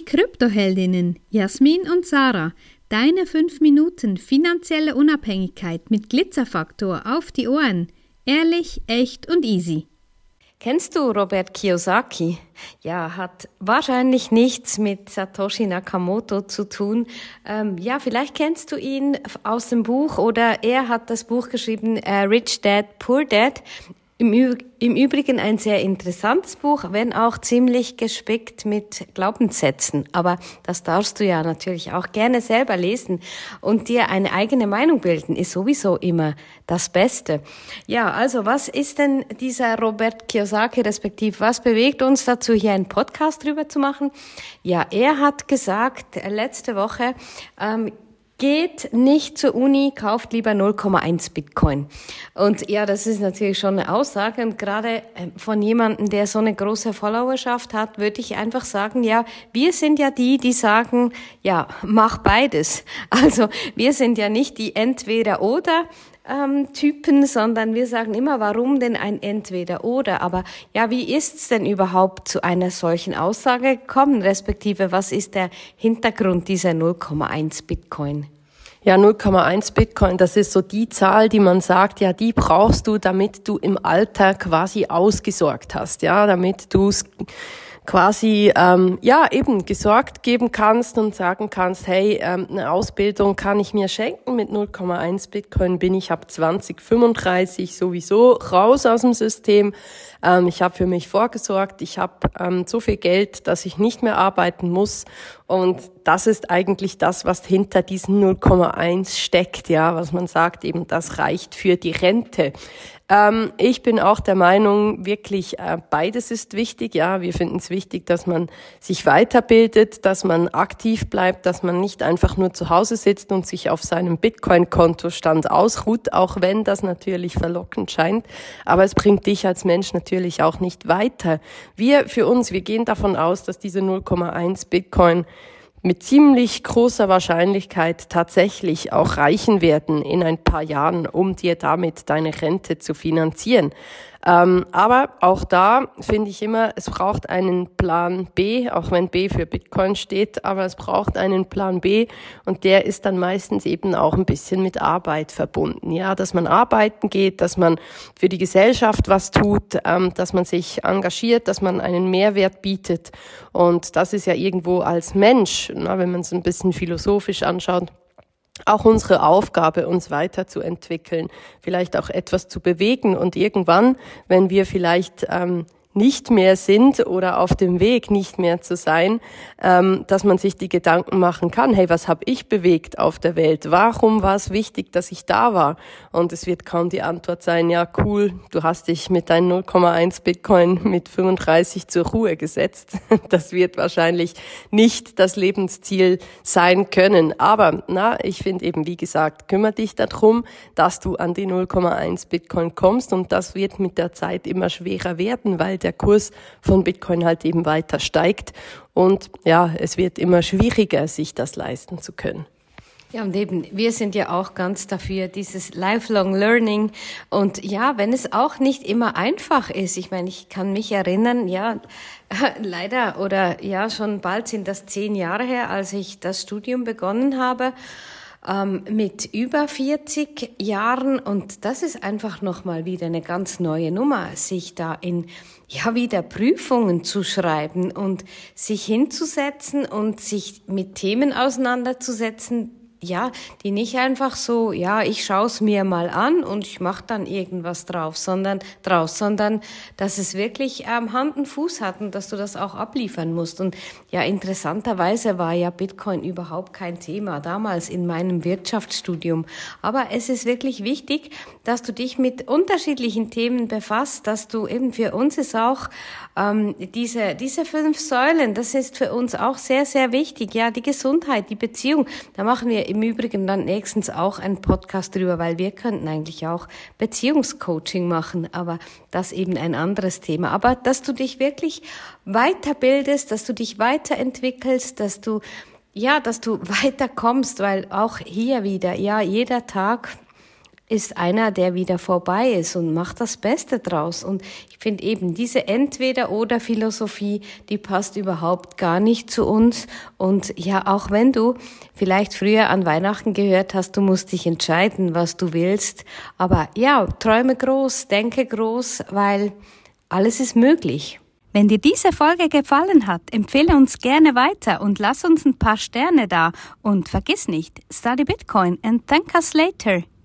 Kryptoheldinnen Jasmin und Sarah, deine 5 Minuten finanzielle Unabhängigkeit mit Glitzerfaktor auf die Ohren. Ehrlich, echt und easy. Kennst du Robert Kiyosaki? Ja, hat wahrscheinlich nichts mit Satoshi Nakamoto zu tun. Vielleicht kennst du ihn aus dem Buch oder er hat das Buch geschrieben, Rich Dad, Poor Dad. Im Übrigen ein sehr interessantes Buch, wenn auch ziemlich gespickt mit Glaubenssätzen. Aber das darfst du ja natürlich auch gerne selber lesen und dir eine eigene Meinung bilden, ist sowieso immer das Beste. Ja, also was ist denn dieser Robert Kiyosaki, respektive was bewegt uns dazu, hier einen Podcast drüber zu machen? Ja, er hat gesagt letzte Woche, geht nicht zur Uni, kauft lieber 0,1 Bitcoin. Und ja, das ist natürlich schon eine Aussage. Und gerade von jemandem, der so eine große Followerschaft hat, würde ich einfach sagen, ja, wir sind ja die sagen, ja, mach beides. Also wir sind ja nicht die Entweder-oder Typen, sondern wir sagen immer, warum denn ein Entweder-oder? Aber ja, wie ist's denn überhaupt zu einer solchen Aussage gekommen, respektive was ist der Hintergrund dieser 0,1 Bitcoin? Ja, 0,1 Bitcoin, das ist so die Zahl, die man sagt, ja, die brauchst du, damit du im Alter quasi ausgesorgt hast, ja, damit du es quasi eben gesorgt geben kannst und sagen kannst, hey, eine Ausbildung kann ich mir schenken, mit 0,1 Bitcoin bin ich ab 2035 sowieso raus aus dem System. Ich habe für mich vorgesorgt, ich habe so viel Geld, dass ich nicht mehr arbeiten muss und das ist eigentlich das, was hinter diesen 0,1 steckt, ja, was man sagt, eben das reicht für die Rente. Ich bin auch der Meinung, wirklich beides ist wichtig. Ja, wir finden es wichtig, dass man sich weiterbildet, dass man aktiv bleibt, dass man nicht einfach nur zu Hause sitzt und sich auf seinem Bitcoin-Kontostand ausruht, auch wenn das natürlich verlockend scheint. Aber es bringt dich als Mensch natürlich auch nicht weiter. Wir gehen davon aus, dass diese 0,1 Bitcoin mit ziemlich großer Wahrscheinlichkeit tatsächlich auch reichen werden in ein paar Jahren, um dir damit deine Rente zu finanzieren. Aber auch da finde ich immer, es braucht einen Plan B, auch wenn B für Bitcoin steht, aber es braucht einen Plan B und der ist dann meistens eben auch ein bisschen mit Arbeit verbunden. Ja, dass man arbeiten geht, dass man für die Gesellschaft was tut, dass man sich engagiert, dass man einen Mehrwert bietet und das ist ja irgendwo als Mensch, wenn man es ein bisschen philosophisch anschaut, auch unsere Aufgabe, uns weiterzuentwickeln, vielleicht auch etwas zu bewegen und irgendwann, wenn wir vielleicht nicht mehr sind oder auf dem Weg nicht mehr zu sein, dass man sich die Gedanken machen kann, hey, was habe ich bewegt auf der Welt? Warum war es wichtig, dass ich da war? Und es wird kaum die Antwort sein, ja cool, du hast dich mit deinen 0,1 Bitcoin mit 35 zur Ruhe gesetzt. Das wird wahrscheinlich nicht das Lebensziel sein können. Aber ich finde eben, wie gesagt, kümmere dich darum, dass du an die 0,1 Bitcoin kommst und das wird mit der Zeit immer schwerer werden, weil der Kurs von Bitcoin halt eben weiter steigt und ja, es wird immer schwieriger, sich das leisten zu können. Ja, und eben, wir sind ja auch ganz dafür, dieses Lifelong Learning. Und ja, wenn es auch nicht immer einfach ist, ich meine, ich kann mich erinnern, ja, leider oder ja, schon bald sind das 10 Jahre her, als ich das Studium begonnen habe, mit über 40 Jahren und das ist einfach nochmal wieder eine ganz neue Nummer, sich da wieder Prüfungen zu schreiben und sich hinzusetzen und sich mit Themen auseinanderzusetzen, ja, die nicht einfach so, ja, ich schaue es mir mal an und ich mache dann irgendwas draus, sondern dass es wirklich Hand und Fuß hat und dass du das auch abliefern musst. Und ja, interessanterweise war ja Bitcoin überhaupt kein Thema damals in meinem Wirtschaftsstudium. Aber es ist wirklich wichtig, dass du dich mit unterschiedlichen Themen befasst, dass du eben für uns ist auch diese 5 Säulen, das ist für uns auch sehr, sehr wichtig. Ja, die Gesundheit, die Beziehung, da machen wir im Übrigen dann nächstens auch einen Podcast drüber, weil wir könnten eigentlich auch Beziehungscoaching machen, aber das eben ein anderes Thema. Aber dass du dich wirklich weiterbildest, dass du dich weiterentwickelst, dass du weiterkommst, weil auch hier wieder, ja, jeder Tag ist einer, der wieder vorbei ist und macht das Beste draus. Und ich finde eben diese Entweder-oder-Philosophie, die passt überhaupt gar nicht zu uns. Und ja, auch wenn du vielleicht früher an Weihnachten gehört hast, du musst dich entscheiden, was du willst. Aber ja, träume groß, denke groß, weil alles ist möglich. Wenn dir diese Folge gefallen hat, empfehle uns gerne weiter und lass uns ein paar Sterne da. Und vergiss nicht, study Bitcoin and thank us later.